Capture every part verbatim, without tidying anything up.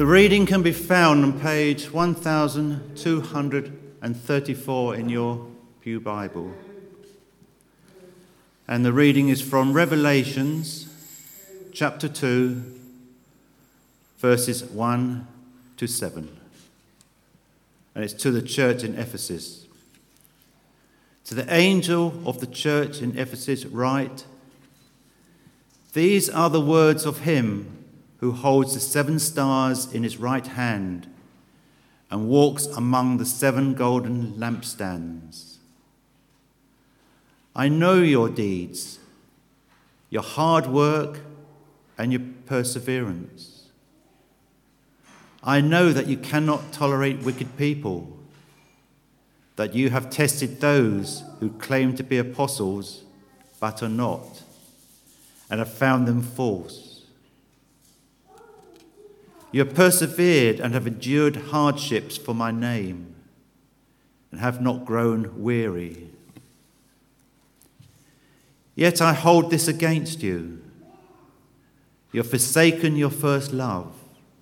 The reading can be found on page one thousand two hundred thirty-four in your Pew Bible. And the reading is from Revelations chapter two, verses one to seven. And it's to the church in Ephesus. To the angel of the church in Ephesus write, "These are the words of him who holds the seven stars in his right hand and walks among the seven golden lampstands. I know your deeds, your hard work and your perseverance. I know that you cannot tolerate wicked people, that you have tested those who claim to be apostles but are not, and have found them false. You have persevered and have endured hardships for my name, and have not grown weary. Yet I hold this against you. You have forsaken your first love.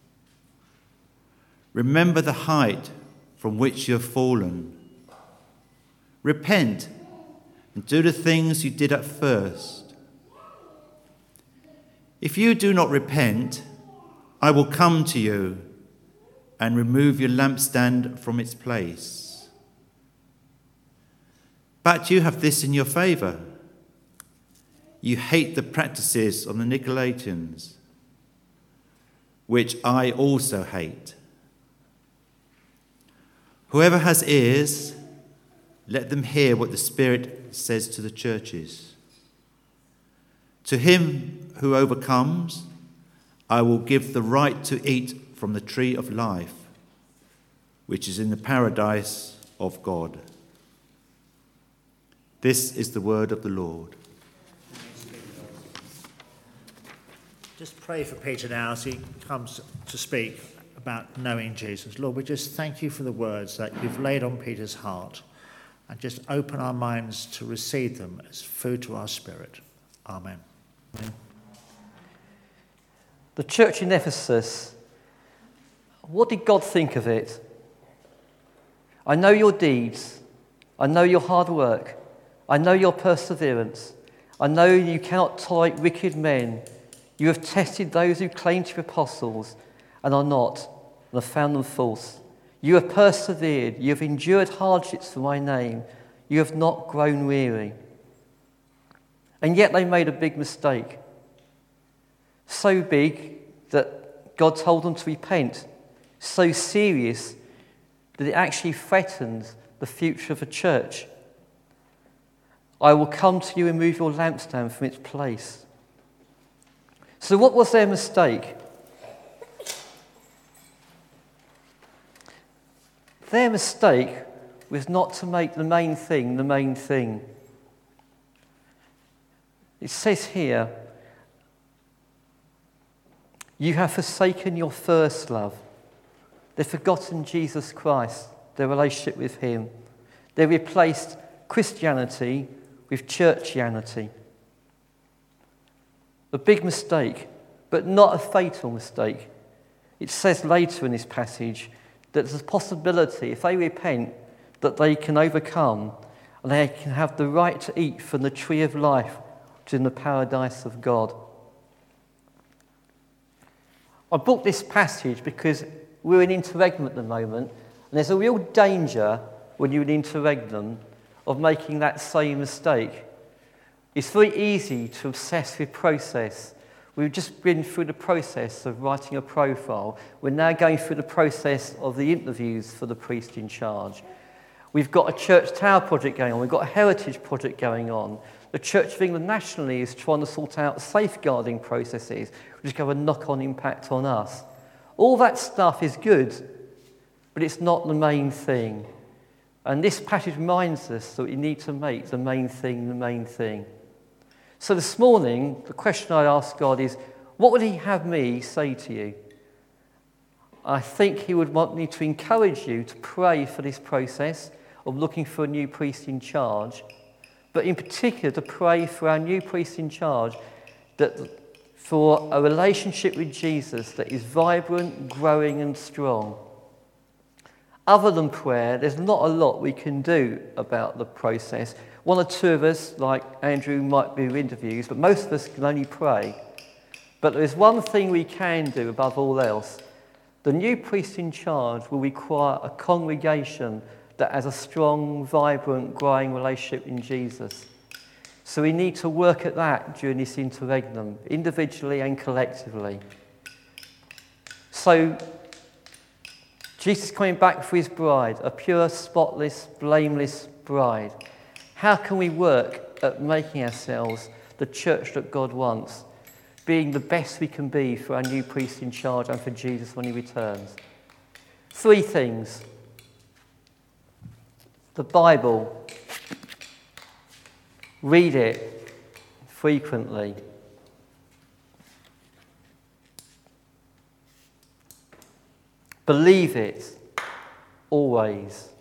Remember the height from which you have fallen. Repent and do the things you did at first. If you do not repent, I will come to you and remove your lampstand from its place. But you have this in your favour. You hate the practices of the Nicolaitans, which I also hate. Whoever has ears, let them hear what the Spirit says to the churches. To him who overcomes, I will give the right to eat from the tree of life, which is in the paradise of God." This is the word of the Lord. Just pray for Peter now as he comes to speak about knowing Jesus. Lord, we just thank you for the words that you've laid on Peter's heart, and just open our minds to receive them as food to our spirit. Amen. Amen. The church in Ephesus, what did God think of it? I know your deeds. I know your hard work. I know your perseverance. I know you cannot tolerate wicked men. You have tested those who claim to be apostles and are not, and have found them false. You have persevered. You have endured hardships for my name. You have not grown weary. And yet they made a big mistake. So big that God told them to repent. So serious that it actually threatened the future of the church. I will come to you and remove your lampstand from its place. So what was their mistake? Their mistake was not to make the main thing the main thing. It says here, you have forsaken your first love. They've forgotten Jesus Christ, their relationship with him. They replaced Christianity with churchianity. A big mistake, but not a fatal mistake. It says later in this passage that there's a possibility, if they repent, that they can overcome and they can have the right to eat from the tree of life, which is in the paradise of God. I brought this passage because we're in interregnum at the moment, and there's a real danger when you're in interregnum of making that same mistake. It's very easy to obsess with process. We've just been through the process of writing a profile. We're now going through the process of the interviews for the priest in charge. We've got a church tower project going on. We've got a heritage project going on. The Church of England nationally is trying to sort out safeguarding processes, which have a knock-on impact on us. All that stuff is good, but it's not the main thing. And this passage reminds us that we need to make the main thing the main thing. So this morning, the question I ask God is, what would he have me say to you? I think he would want me to encourage you to pray for this process of looking for a new priest in charge, but in particular to pray for our new priest in charge that for a relationship with Jesus that is vibrant, growing and strong. Other than prayer, there's not a lot we can do about the process. One or two of us, like Andrew, might do interviews, but most of us can only pray. But there is one thing we can do above all else. The new priest in charge will require a congregation that has a strong, vibrant, growing relationship in Jesus. So we need to work at that during this interregnum, individually and collectively. So Jesus is coming back for his bride, a pure, spotless, blameless bride. How can we work at making ourselves the church that God wants, being the best we can be for our new priest in charge and for Jesus when he returns? Three things. The Bible. Read it frequently. Believe it always.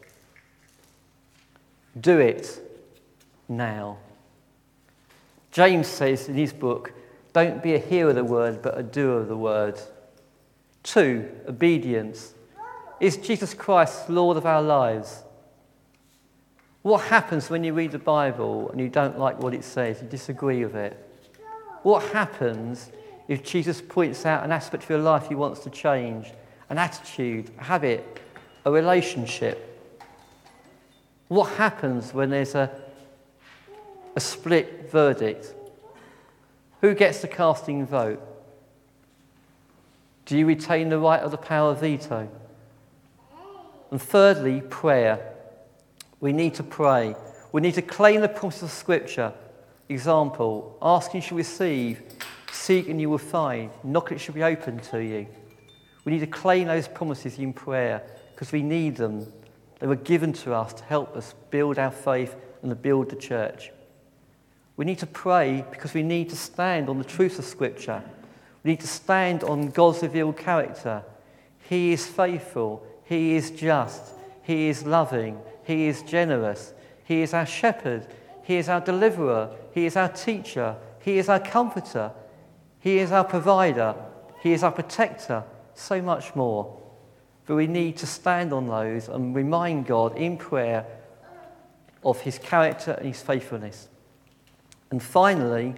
Do it now. James says in his book, don't be a hearer of the word, but a doer of the word. Two, obedience. Is Jesus Christ Lord of our lives? What happens when you read the Bible and you don't like what it says, you disagree with it? What happens if Jesus points out an aspect of your life he wants to change, an attitude, a habit, a relationship? What happens when there's a, a split verdict? Who gets the casting vote? Do you retain the right of the power of veto? And thirdly, prayer. We need to pray. We need to claim the promises of Scripture. Example, ask and you shall receive, seek and you will find, knock and it shall be opened to you. We need to claim those promises in prayer because we need them. They were given to us to help us build our faith and to build the church. We need to pray because we need to stand on the truth of Scripture. We need to stand on God's revealed character. He is faithful. He is just. He is loving. He is generous. He is our shepherd. He is our deliverer. He is our teacher. He is our comforter. He is our provider. He is our protector. So much more. But we need to stand on those and remind God in prayer of his character and his faithfulness. And finally,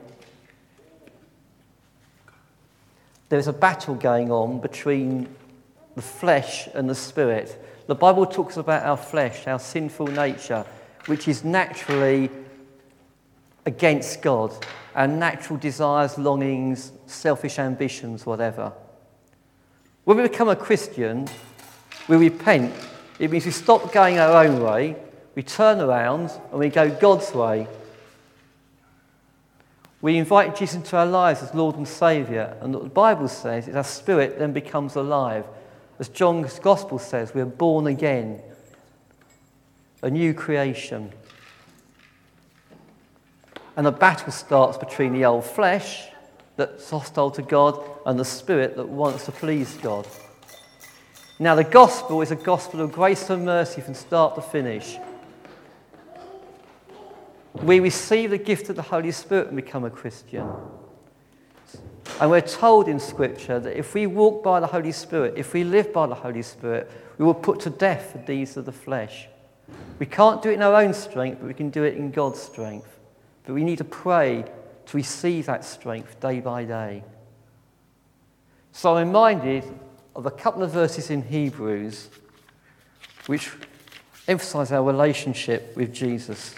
there's a battle going on between the flesh and the spirit. The Bible talks about our flesh, our sinful nature, which is naturally against God, our natural desires, longings, selfish ambitions, whatever. When we become a Christian, we repent. It means we stop going our own way, we turn around and we go God's way. We invite Jesus into our lives as Lord and Saviour, and what the Bible says is our spirit then becomes alive. As John's Gospel says, we are born again, a new creation. And a battle starts between the old flesh that's hostile to God and the spirit that wants to please God. Now, the gospel is a gospel of grace and mercy from start to finish. We receive the gift of the Holy Spirit and become a Christian. And we're told in Scripture that if we walk by the Holy Spirit, if we live by the Holy Spirit, we will put to death the deeds of the flesh. We can't do it in our own strength, but we can do it in God's strength. But we need to pray to receive that strength day by day. So I'm reminded of a couple of verses in Hebrews which emphasize our relationship with Jesus.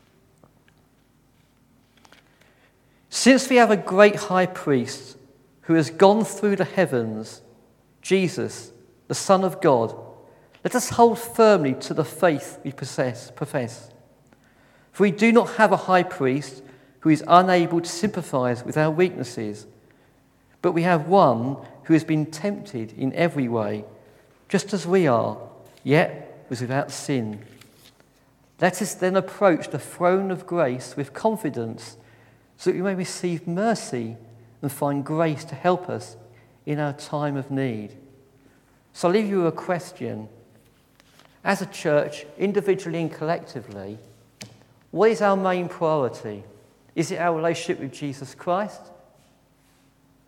Since we have a great high priest who has gone through the heavens, Jesus, the Son of God, let us hold firmly to the faith we possess, profess. For we do not have a high priest who is unable to sympathize with our weaknesses, but we have one who has been tempted in every way, just as we are, yet was without sin. Let us then approach the throne of grace with confidence, so that we may receive mercy and find grace to help us in our time of need. So I'll leave you a question. As a church, individually and collectively, what is our main priority? Is it our relationship with Jesus Christ?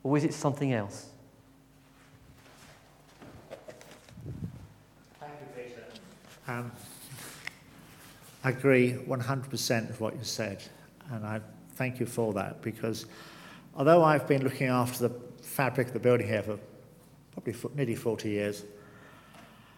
Or is it something else? Thank you, Peter. Um, I agree one hundred percent with what you said, and I thank you for that, because although I've been looking after the fabric of the building here for probably for nearly forty years,